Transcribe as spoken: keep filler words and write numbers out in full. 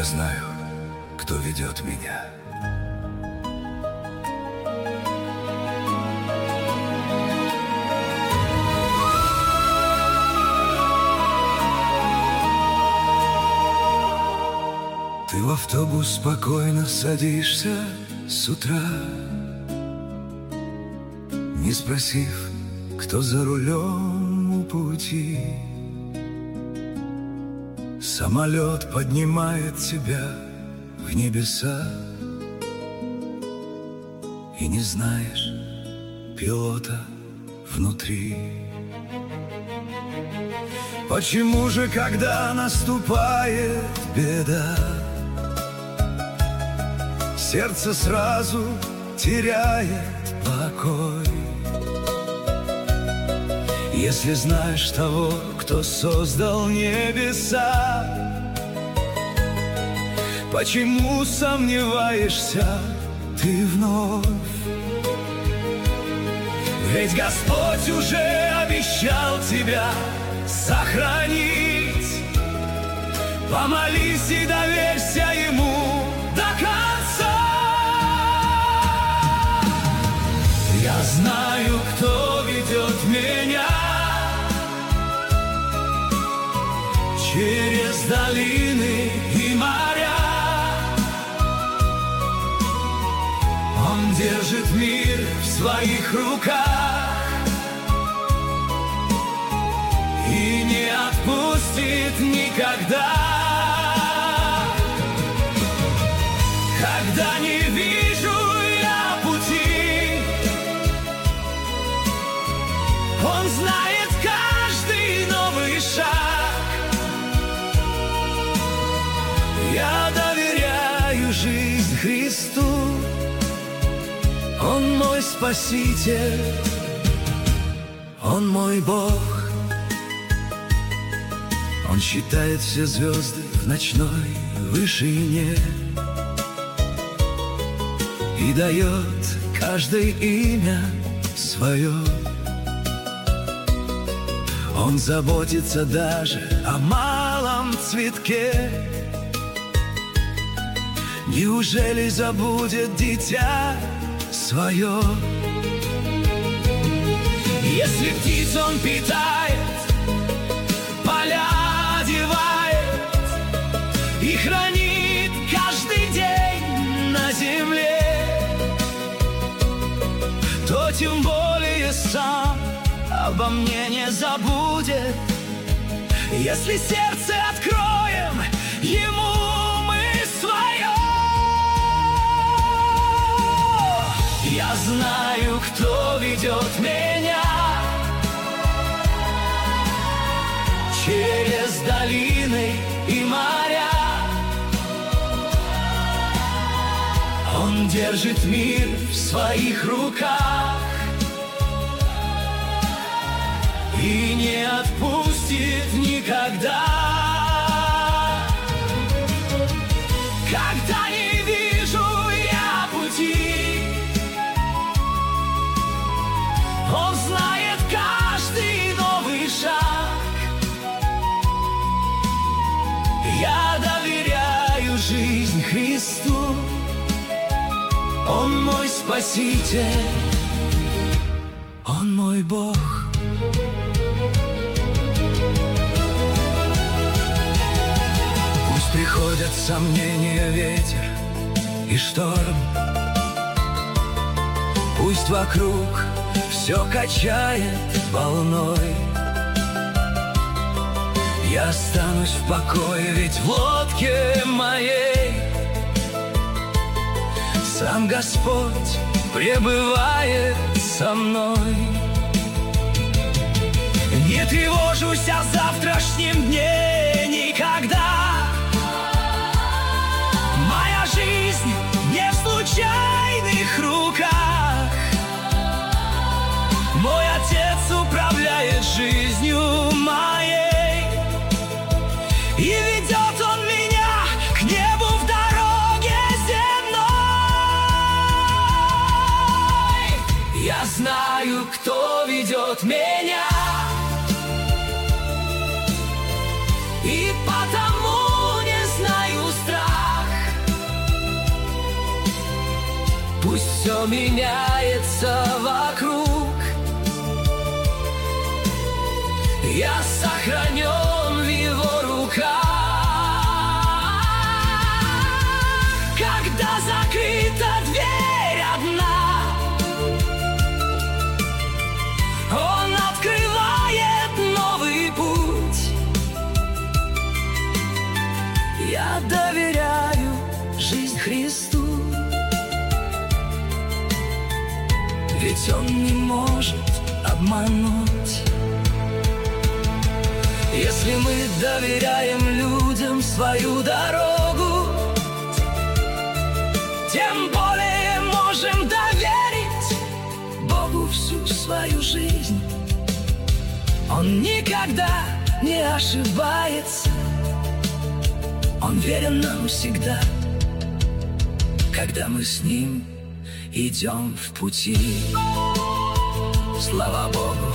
Я знаю, кто ведет меня. Ты в автобус спокойно садишься с утра, не спросив, кто за рулем у пути. Самолет поднимает тебя в небеса, и не знаешь пилота внутри. Почему же, когда наступает беда, сердце сразу теряет покой? Если знаешь того, кто создал небеса, почему сомневаешься ты вновь? Ведь Господь уже обещал тебя сохранить. Помолись и доверься Ему до конца. Я знаю, кто ведет меня через долины и моря. Он держит мир в своих руках и не отпустит никогда. Когда не вижу я пути, Он знает каждый новый шаг. Я доверяю жизнь Христу, Он мой Спаситель, Он мой Бог. Он считает все звезды в ночной вышине и дает каждое имя свое. Он заботится даже о малом цветке. Неужели забудет дитя свое? Если птиц Он питает, поля одевает и хранит каждый день на земле, то тем более сам обо мне не забудет. Если сердце откроем Ему мы свое. Я знаю, кто ведет меня через долины и моря. Он держит мир в своих руках и не отпустит никогда. Когда не вижу я пути, Он знает каждый новый шаг. Я доверяю жизнь Христу, Он мой Спаситель, Он мой Бог. Пусть приходят сомнения, ветер и шторм, пусть вокруг все качает волной, я останусь в покое, ведь в лодке моей сам Господь пребывает со мной. Не тревожусь о завтрашнем дне никогда. Моя жизнь не в случайных руках. Мой Отец управляет жизнью моей, и ведет Он меня к небу в дороге земной. Я знаю, кто ведет меня, и потому не знаю страха. все меняется вокруг. Я сохранен в Его руках. Когда закрыта дверь одна, Он открывает новый путь. Я доверяю жизнь Христу, ведь Он не может обмануть. Если мы доверяем людям свою дорогу, тем более можем доверить Богу всю свою жизнь. Он никогда не ошибается, Он верен нам всегда, когда мы с Ним идем в пути. Слава Богу!